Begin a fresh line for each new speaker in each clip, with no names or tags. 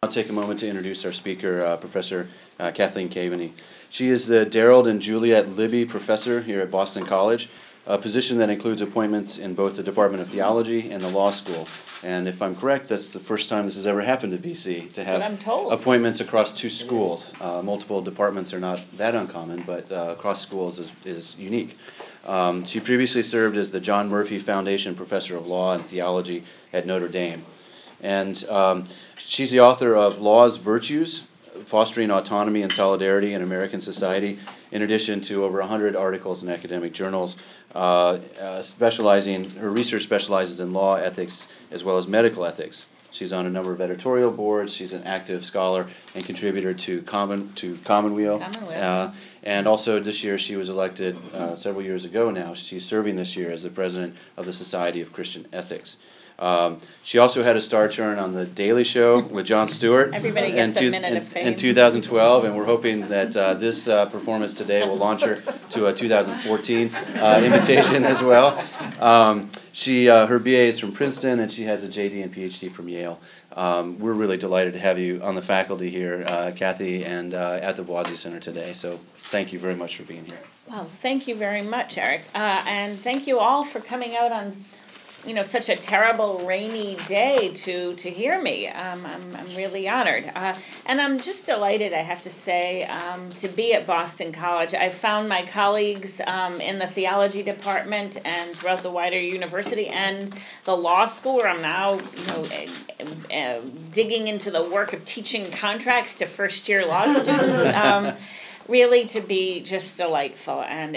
I'll take a moment to introduce our speaker, Professor Kathleen Caveney. She is the Darrell and Juliet Libby Professor here at Boston College, a position that includes appointments in both the Department of Theology and the Law School. And if I'm correct, that's the first time this has ever happened to BC, to have appointments across two schools. Multiple departments are not that uncommon, but across schools is unique. She previously served as the John Murphy Foundation Professor of Law and Theology at Notre Dame. And she's the author of Law's Virtues, Fostering Autonomy and Solidarity in American Society, in addition to over 100 articles in academic journals. Her research specializes in law, ethics, as well as medical ethics. She's on a number of editorial boards. She's an active scholar and contributor to Commonweal. And also this year she was elected, several years ago now, she's serving this year as the president of the Society of Christian Ethics. She also had a star turn on The Daily Show with Jon Stewart.
Everybody gets a minute of fame.
In 2012, and we're hoping that this performance today will launch her to a 2014 invitation as well. Her BA is from Princeton, and she has a JD and PhD from Yale. We're really delighted to have you on the faculty here, Kathy, and at the Boise Center today. So thank you very much for being here.
Well, thank you very much, Eric. And thank you all for coming out on such a terrible rainy day to hear me. I'm really honored. And I'm just delighted, I have to say, to be at Boston College. I found my colleagues in the theology department and throughout the wider university and the law school, where I'm now, digging into the work of teaching contracts to first-year law students. Really to be just delightful. And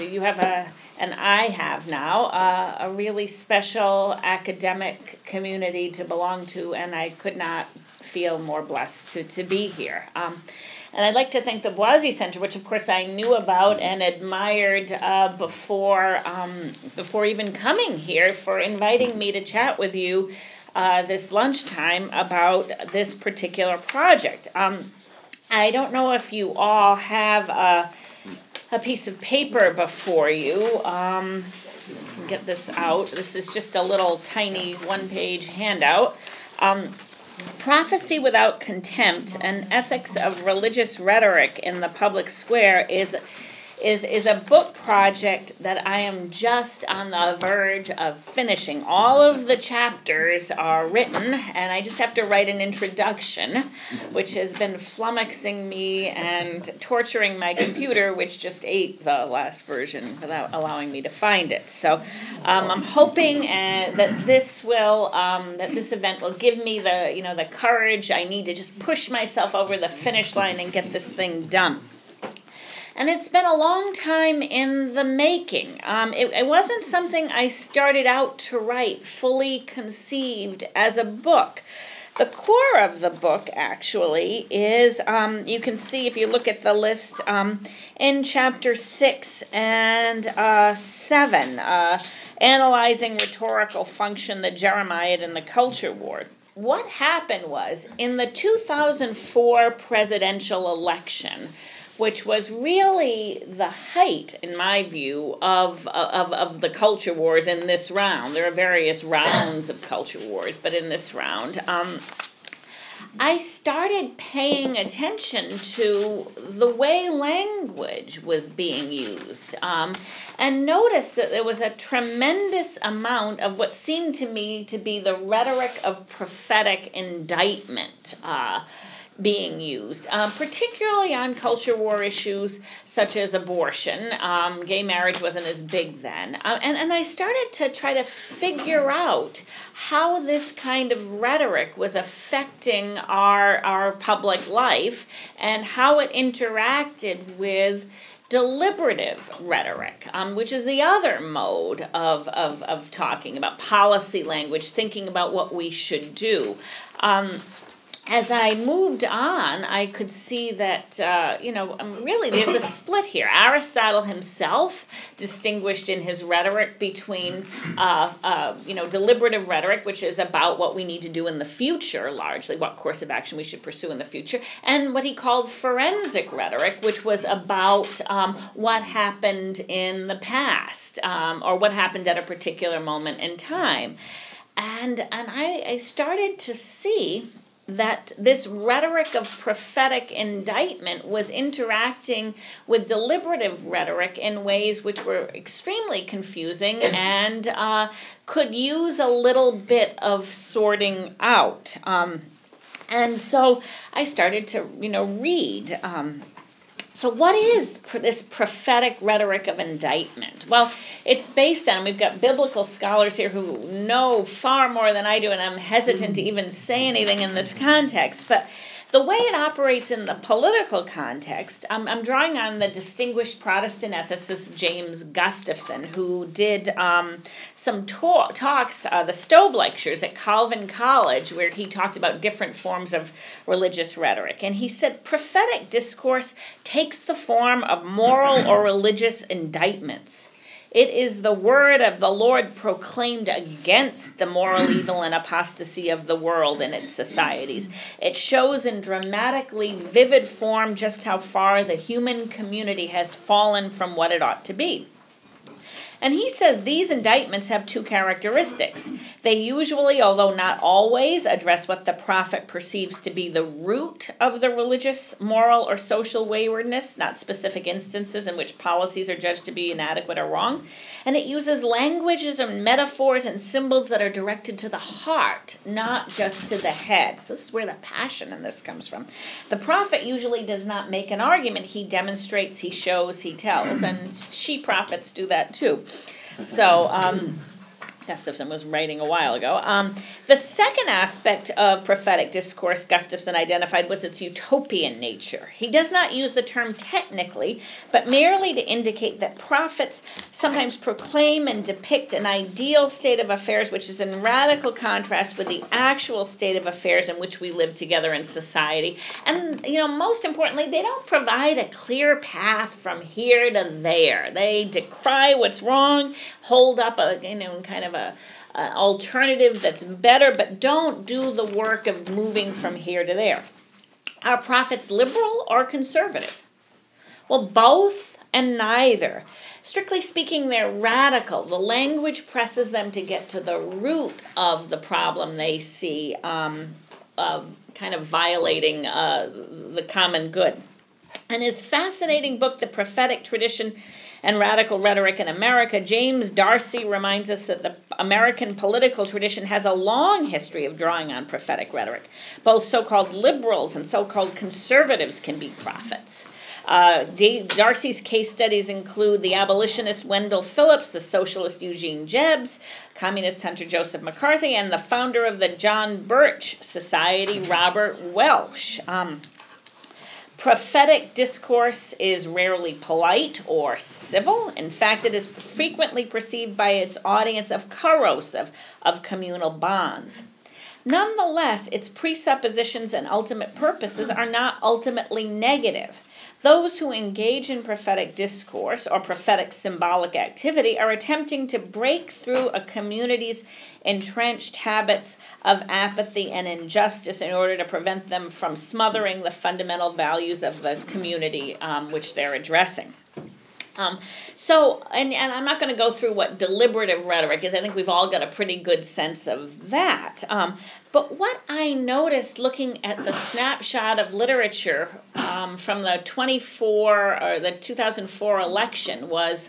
I have now a really special academic community to belong to, and I could not feel more blessed to be here. And I'd like to thank the Boise Center, which of course I knew about and admired before even coming here, for inviting me to chat with you this lunchtime about this particular project. I don't know if you all have a piece of paper before you. Get this out. This is just a little tiny one-page handout. Prophecy Without Contempt, An Ethics of Religious Rhetoric in the Public Square is a book project that I am just on the verge of finishing. All of the chapters are written, and I just have to write an introduction, which has been flummoxing me and torturing my computer, which just ate the last version without allowing me to find it. So I'm hoping that this event will give me the courage I need to just push myself over the finish line and get this thing done. And it's been a long time in the making. It wasn't something I started out to write, fully conceived as a book. The core of the book, actually, is, you can see if you look at the list, in Chapter 6 and 7, Analyzing Rhetorical Function, the Jeremiad and the Culture War. What happened was, in the 2004 presidential election, which was really the height, in my view, of the culture wars in this round. There are various rounds of culture wars, but in this round, I started paying attention to the way language was being used, and noticed that there was a tremendous amount of what seemed to me to be the rhetoric of prophetic indictment being used, particularly on culture war issues such as abortion. Gay marriage wasn't as big then. And I started to try to figure out how this kind of rhetoric was affecting our public life and how it interacted with deliberative rhetoric, which is the other mode of talking about policy language, thinking about what we should do. As I moved on, I could see that, really there's a split here. Aristotle himself distinguished in his rhetoric between, deliberative rhetoric, which is about what we need to do in the future, largely, what course of action we should pursue in the future, and what he called forensic rhetoric, which was about what happened in the past, or what happened at a particular moment in time. And I started to see that this rhetoric of prophetic indictment was interacting with deliberative rhetoric in ways which were extremely confusing and could use a little bit of sorting out. And so I started to, read. So what is this prophetic rhetoric of indictment? Well, it's based on, we've got biblical scholars here who know far more than I do, and I'm hesitant to even say anything in this context, but the way it operates in the political context, I'm drawing on the distinguished Protestant ethicist James Gustafson, who did some talks, the Stowe Lectures at Calvin College, where he talked about different forms of religious rhetoric. And he said prophetic discourse takes the form of moral or religious indictments. It is the word of the Lord proclaimed against the moral evil and apostasy of the world and its societies. It shows in dramatically vivid form just how far the human community has fallen from what it ought to be. And he says these indictments have two characteristics. They usually, although not always, address what the prophet perceives to be the root of the religious, moral, or social waywardness, not specific instances in which policies are judged to be inadequate or wrong. And it uses languages and metaphors and symbols that are directed to the heart, not just to the head. So this is where the passion in this comes from. The prophet usually does not make an argument. He demonstrates, he shows, he tells. And she prophets do that too. So, Gustafson was writing a while ago. The second aspect of prophetic discourse Gustafson identified was its utopian nature. He does not use the term technically, but merely to indicate that prophets sometimes proclaim and depict an ideal state of affairs which is in radical contrast with the actual state of affairs in which we live together in society. And, most importantly, they don't provide a clear path from here to there. They decry what's wrong, hold up a, kind of an alternative that's better, but don't do the work of moving from here to there. Are prophets liberal or conservative? Well, both and neither. Strictly speaking, they're radical. The language presses them to get to the root of the problem they see, kind of violating the common good. In his fascinating book, The Prophetic Tradition and Radical Rhetoric in America, James Darcy reminds us that the American political tradition has a long history of drawing on prophetic rhetoric. Both so-called liberals and so-called conservatives can be prophets. Darcy's case studies include the abolitionist Wendell Phillips, the socialist Eugene Debs, communist Hunter Joseph McCarthy, and the founder of the John Birch Society, Robert Welch. Prophetic discourse is rarely polite or civil. In fact, it is frequently perceived by its audience of corrosive of communal bonds. Nonetheless, its presuppositions and ultimate purposes are not ultimately negative. Those who engage in prophetic discourse or prophetic symbolic activity are attempting to break through a community's entrenched habits of apathy and injustice in order to prevent them from smothering the fundamental values of the community which they're addressing. And I'm not going to go through what deliberative rhetoric is. I think we've all got a pretty good sense of that. But what I noticed looking at the snapshot of literature from the 2004 election was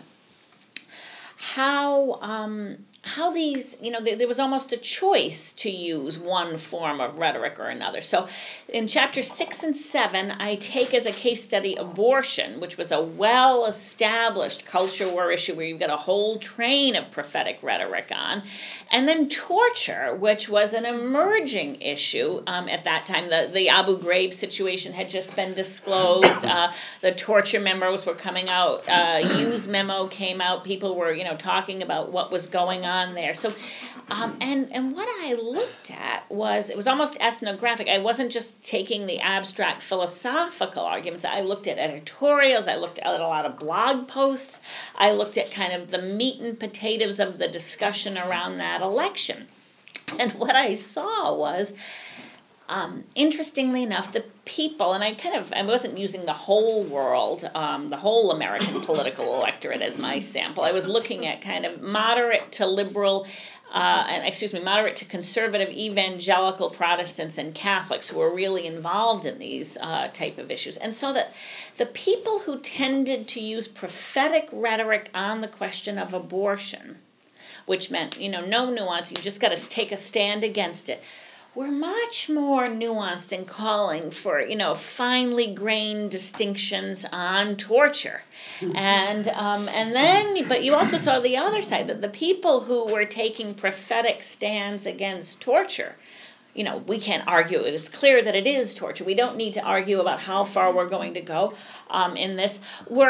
how these, there was almost a choice to use one form of rhetoric or another. So in chapters 6 and 7, I take as a case study abortion, which was a well-established culture war issue where you've got a whole train of prophetic rhetoric on. And then torture, which was an emerging issue at that time. The Abu Ghraib situation had just been disclosed. The torture memos were coming out. Hughes memo came out. People were, talking about what was going on there. So, and what I looked at it was almost ethnographic. I wasn't just taking the abstract philosophical arguments. I looked at editorials. I looked at a lot of blog posts. I looked at kind of the meat and potatoes of the discussion around that election. And what I saw was, interestingly enough, the people, and I wasn't using the whole world, the whole American political electorate as my sample. I was looking at kind of moderate to liberal moderate to conservative evangelical Protestants and Catholics who are really involved in these type of issues. And so that the people who tended to use prophetic rhetoric on the question of abortion, which meant, no nuance, you just got to take a stand against it, were much more nuanced in calling for, finely grained distinctions on torture. And then, but you also saw the other side, that the people who were taking prophetic stands against torture, we can't argue it. It's clear that it is torture. We don't need to argue about how far we're going to go in this.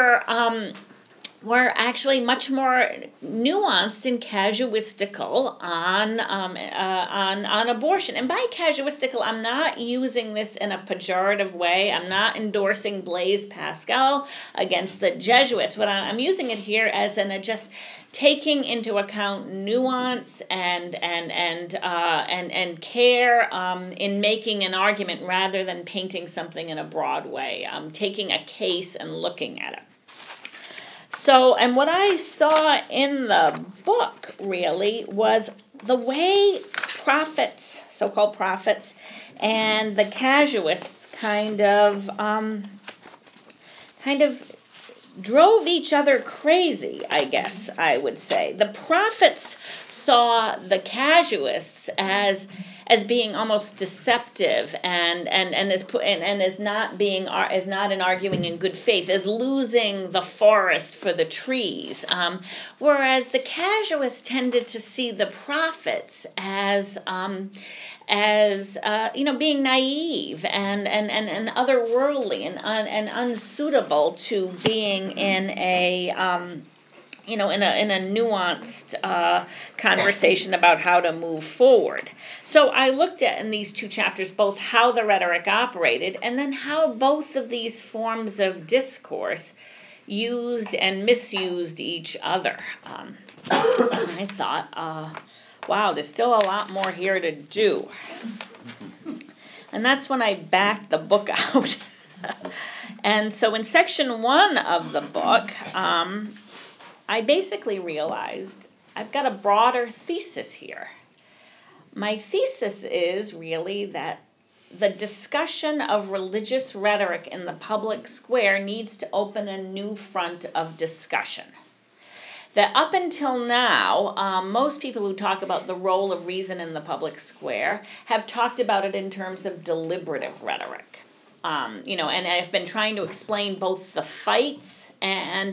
Were actually much more nuanced and casuistical on abortion. And by casuistical, I'm not using this in a pejorative way. I'm not endorsing Blaise Pascal against the Jesuits. What I'm using it here as just taking into account nuance and care in making an argument rather than painting something in a broad way. Taking a case and looking at it. So, and what I saw in the book, really, was the way prophets, so-called prophets, and the casuists kind of drove each other crazy, I guess I would say. The prophets saw the casuists as being almost deceptive and as not in arguing in good faith, as losing the forest for the trees, whereas the casuists tended to see the prophets as being naive and otherworldly and unsuitable to being in a in a nuanced conversation about how to move forward. So I looked at in these two chapters both how the rhetoric operated and then how both of these forms of discourse used and misused each other. I thought, wow, there's still a lot more here to do. And that's when I backed the book out. And so in section 1 of the book, I basically realized I've got a broader thesis here. My thesis is really that the discussion of religious rhetoric in the public square needs to open a new front of discussion. That up until now, most people who talk about the role of reason in the public square have talked about it in terms of deliberative rhetoric. And I've been trying to explain both the fights and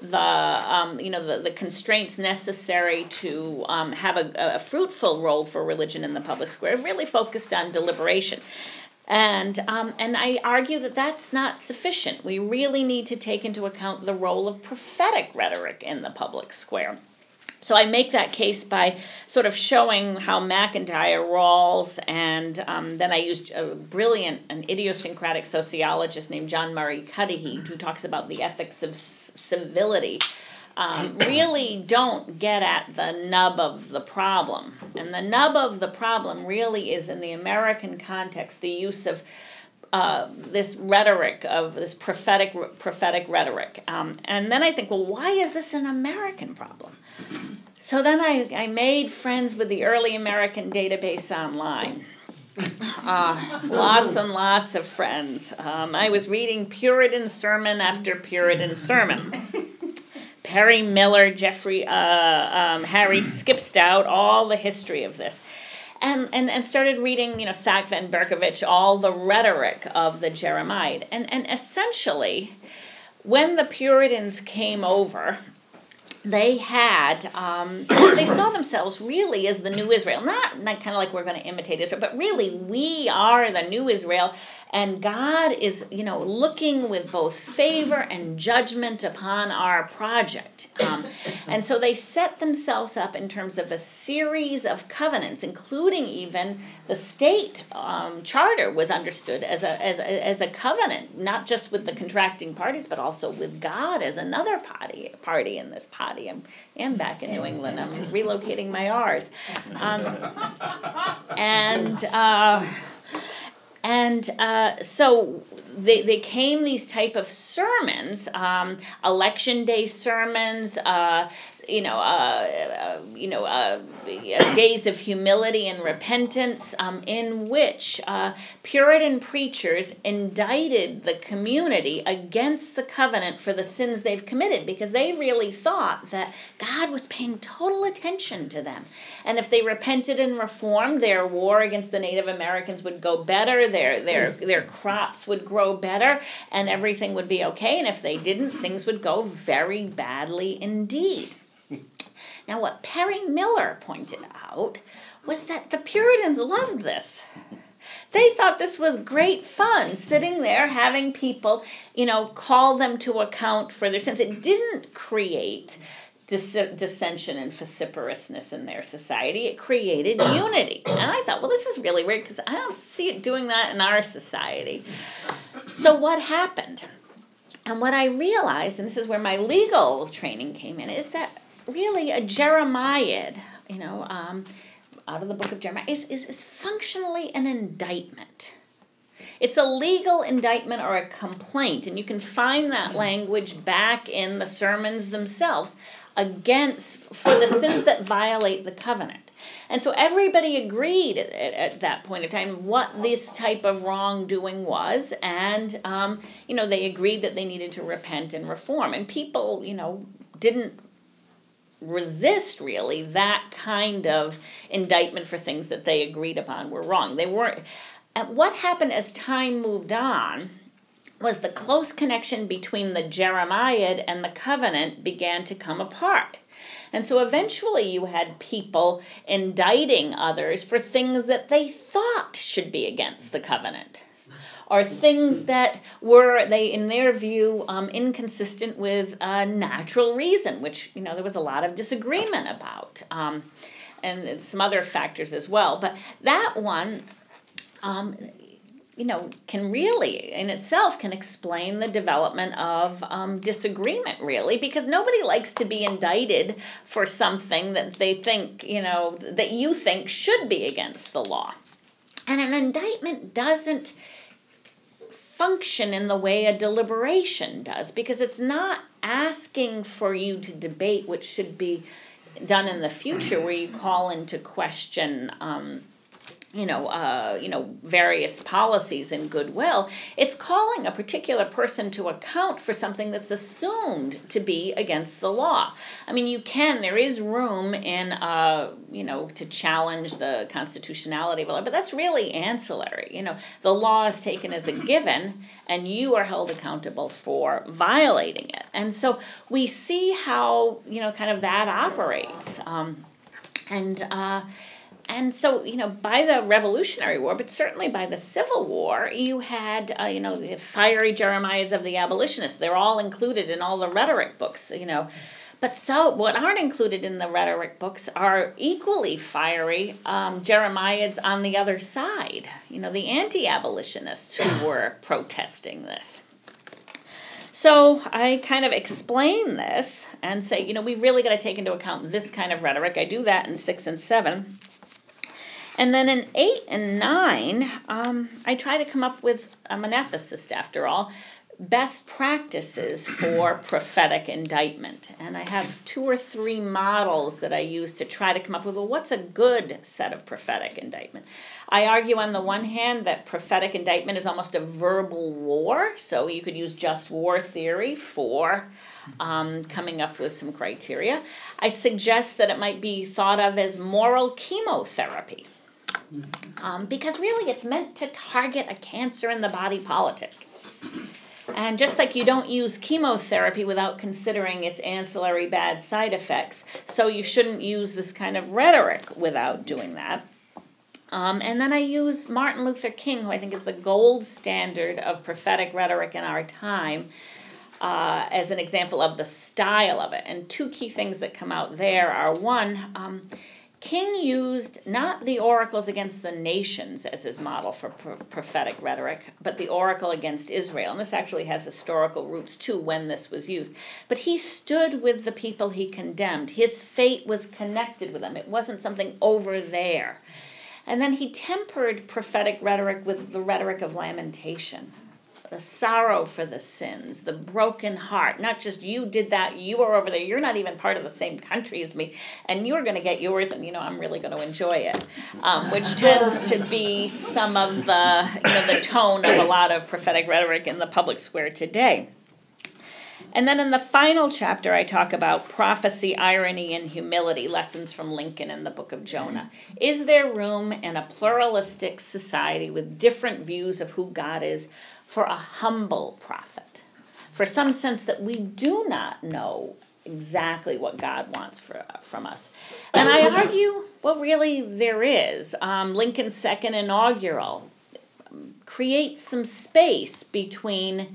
the constraints necessary to have a fruitful role for religion in the public square. I've really focused on deliberation. And I argue that that's not sufficient. We really need to take into account the role of prophetic rhetoric in the public square. So I make that case by sort of showing how MacIntyre, Rawls, and then I used an idiosyncratic sociologist named John Murray Cudahy, who talks about the ethics of civility, really don't get at the nub of the problem. And the nub of the problem really is, in the American context, the use of this rhetoric, of this prophetic rhetoric. And then I think, well, why is this an American problem? So then I made friends with the early American database online. Lots and lots of friends. I was reading Puritan sermon after Puritan sermon. Perry Miller, Harry Skipstout, all the history of this. And started reading, Sackville and Berkovich, all the rhetoric of the Jeremiad. And essentially, when the Puritans came over, they had, they saw themselves really as the new Israel. Not kind of like we're going to imitate Israel, but really we are the new Israel. And God is, looking with both favor and judgment upon our project. And so they set themselves up in terms of a series of covenants, including even the state charter was understood as a covenant, not just with the contracting parties, but also with God as another party in this party. I'm back in New England. I'm relocating my R's. So they came these type of sermons, election day sermons, days of humility and repentance, in which Puritan preachers indicted the community against the covenant for the sins they've committed, because they really thought that God was paying total attention to them. And if they repented and reformed, their war against the Native Americans would go better, their crops would grow better, and everything would be okay. And if they didn't, things would go very badly indeed. Now, what Perry Miller pointed out was that the Puritans loved this. They thought this was great fun, sitting there having people, call them to account for their sins. It didn't create dissension and vociferousness in their society. It created unity. And I thought, well, this is really weird, because I don't see it doing that in our society. So what happened? And what I realized, and this is where my legal training came in, is that really a Jeremiad, out of the book of Jeremiah, is functionally an indictment. It's a legal indictment or a complaint, and you can find that language back in the sermons themselves for the sins that violate the covenant. And so everybody agreed at that point in time what this type of wrongdoing was, and they agreed that they needed to repent and reform. And people, didn't resist really that kind of indictment for things that they agreed upon were wrong. They weren't. And what happened as time moved on was the close connection between the Jeremiad and the covenant began to come apart. And so eventually you had people indicting others for things that they thought should be against the covenant, or things that were, in their view, inconsistent with natural reason, which, there was a lot of disagreement about, and some other factors as well. But that one, can really, in itself, can explain the development of disagreement, really, because nobody likes to be indicted for something that they think, that you think should be against the law. And an indictment doesn't function in the way a deliberation does, because it's not asking for you to debate what should be done in the future, where you call into question various policies and goodwill. It's calling a particular person to account for something that's assumed to be against the law. I mean, there is room in, to challenge the constitutionality of a law, but that's really ancillary. The law is taken as a given, and you are held accountable for violating it. And so we see how, kind of that operates. And so, by the Revolutionary War, but certainly by the Civil War, you had, the fiery Jeremiads of the abolitionists. They're all included in all the rhetoric books, But what aren't included in the rhetoric books are equally fiery Jeremiads on the other side, the anti-abolitionists who were protesting this. So I kind of explain this and say, we've really got to take into account this kind of rhetoric. I do that in 6 and 7. And then in 8 and 9, I try to come up with, I'm an ethicist after all, best practices for prophetic indictment. And I have 2 or 3 models that I use to try to come up with, what's a good set of prophetic indictment? I argue on the one hand that prophetic indictment is almost a verbal war, so you could use just war theory for coming up with some criteria. I suggest that it might be thought of as moral chemotherapy. Because really it's meant to target a cancer in the body politic. And just like you don't use chemotherapy without considering its ancillary bad side effects, so you shouldn't use this kind of rhetoric without doing that. And then I use Martin Luther King, who I think is the gold standard of prophetic rhetoric in our time, as an example of the style of it. And 2 key things that come out there are, one, King used not the oracles against the nations as his model for prophetic rhetoric, but the oracle against Israel. And this actually has historical roots, too, when this was used. But he stood with the people he condemned. His fate was connected with them. It wasn't something over there. And then he tempered prophetic rhetoric with the rhetoric of lamentation. the sorrow for the sins, the broken heart. Not just you did that, you are over there, you're not even part of the same country as me, and you're going to get yours, and I'm really going to enjoy it, which tends to be some of the tone of a lot of prophetic rhetoric in the public square today. And then in the final chapter, I talk about prophecy, irony, and humility, lessons from Lincoln in the book of Jonah. Is there room in a pluralistic society with different views of who God is for a humble prophet? For some sense that we do not know exactly what God wants from us. And I argue, well, really, there is. Lincoln's second inaugural creates some space between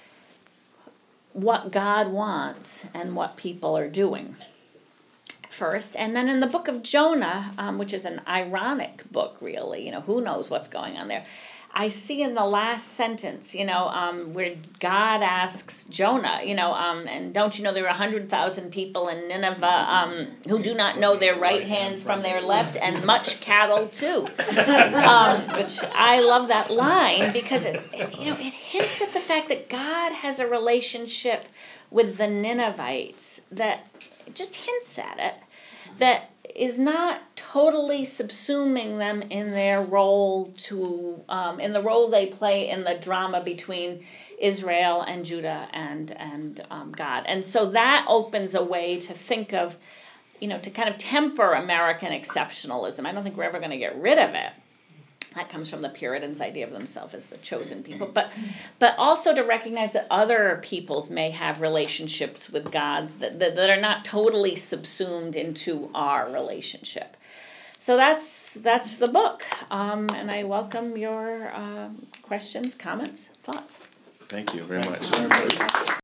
what God wants and what people are doing first. And then in the book of Jonah, which is an ironic book, really, who knows what's going on there, I see in the last sentence, where God asks Jonah, and don't you know there are 100,000 people in Nineveh who do not know their right hands from their left, and much cattle too. Which I love that line because it hints at the fact that God has a relationship with the Ninevites that just hints at it, that is not totally subsuming them in their role in the role they play in the drama between Israel and Judah and God. And so that opens a way to think of, to kind of temper American exceptionalism. I don't think we're ever going to get rid of it. That comes from the Puritans' idea of themselves as the chosen people. But also to recognize that other peoples may have relationships with gods that are not totally subsumed into our relationship. So that's the book. And I welcome your questions, comments, thoughts.
Thank you very much.